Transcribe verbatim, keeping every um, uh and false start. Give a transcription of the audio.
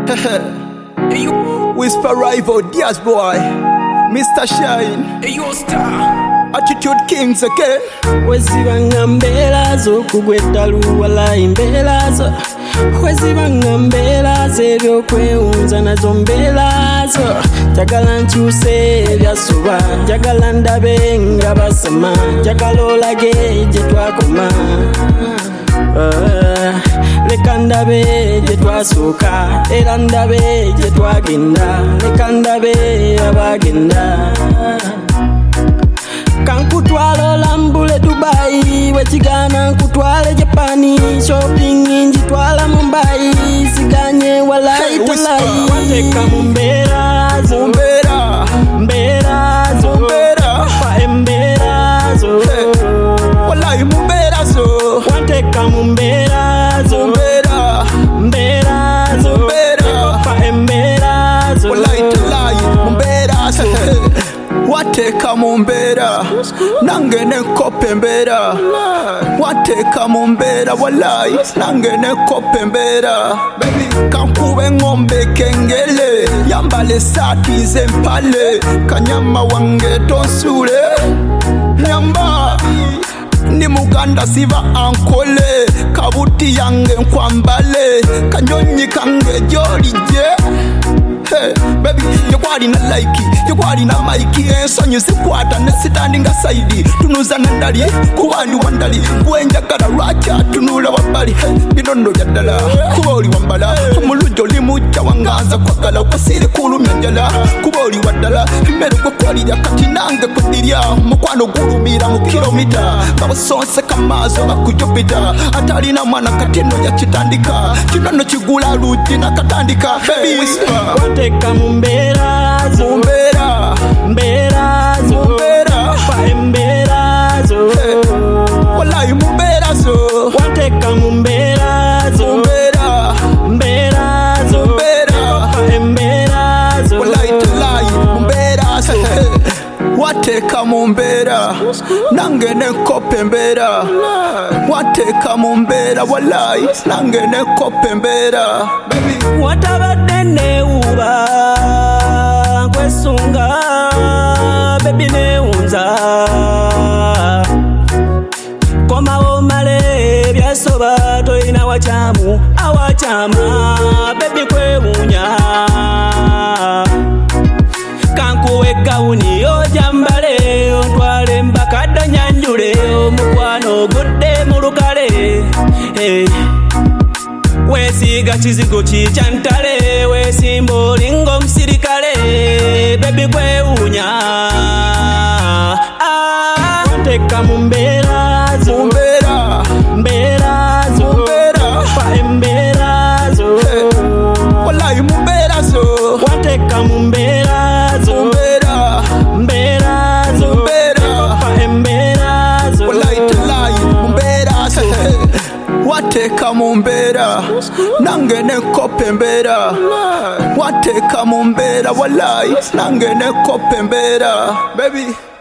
Hey, you Whisper rival, Diaz boy, Mister Shine, hey, you star. Attitude Kings again. Wezibanga mbera zo kugwetalu wala imbera zo. Wezibanga mbera zo ebyokwewunza nazo mbera zo. Njagala nkyuse ebyasuba, njagala ndabe nga basema, njagala olage gye twakoma. Uh, leka ndabe gye twasooka era ndabe gye twagenda, leka ndabe abagenda. Kankutwala olambule Dubai, wekigana nkutwale Japani, shopping njitwala Mumbai, siganye walai talai. Wateka mumbera zo, Mumbera, mbera zo, Mumbera, pa embera zo, walai mumbera zo, wateka mumbera zo, Mumbera, mbera zo, Mumbera, pa embera zo, walai talai mumbera zo. Wateka mumbera, nange nenkope mbera. Wateka mumbera, walai, nange nenkope mbera. Kankube ngombe kengele, yambale sati zempale. Kanyama wange tonsule, nyamba ni muganda siva ankole. Kabuti yange nkwambale, kanyonyi kange jolije. Hey, baby, you kwali na like, you kwali na maiki, ensonyi zikwata ne sitandinga side. Tunuza nandali, kuwandi wandali, kuenjagala lwacha tunula wabali. Hey, binondo byaddala, kuba oli wambala, omulujo limucha wanganza kwagala, kwasiri kulumya njala, kuba oli waddala, emmere gwe kwalirya kati nange kudirya, mukwano gulumira mu kilomita, babusonse kamaazo bakujupita, atalina mwana kati nno yakitandika, kino nno kigula luji nakatandika. Baby whisper, wateka mumbera zo, mumbera, mbera zo, mumbera, pa embera zo, walai mumbera zo, wateka mumbera zo, mumbera, mbera zo, mumbera, pa embera zo, walai talai mumbera zo. Wateka mumbera, nange nenkope mbera. Wateka mumbera, walai, nange nenkope mbera. watabadde newuba nkwesunga bebi newunza, komawo male ebyasoba toyina wakyamu awakyama bebi kwewunya. Kankuwe gawuni ojambale ontwale mbakadde nyanjule, omukwano ogudde mu lukale. Hey. Wesiga kizigo kikyantale, wesimba olinga omusirikale, bebi kwewunya. Ah, wateka mumbera zo, Mumbera, mbera zo, mumbera, pa embera zo, walai mumbera zo, wateka mumbera zo, mumbera, mbera zo, mumbera, pa embera zo, walai talai mumbera zo. Wateka mumbera, nange nenkope mbera. Wateka mumbera, walai, nange nenkope mbera. Baby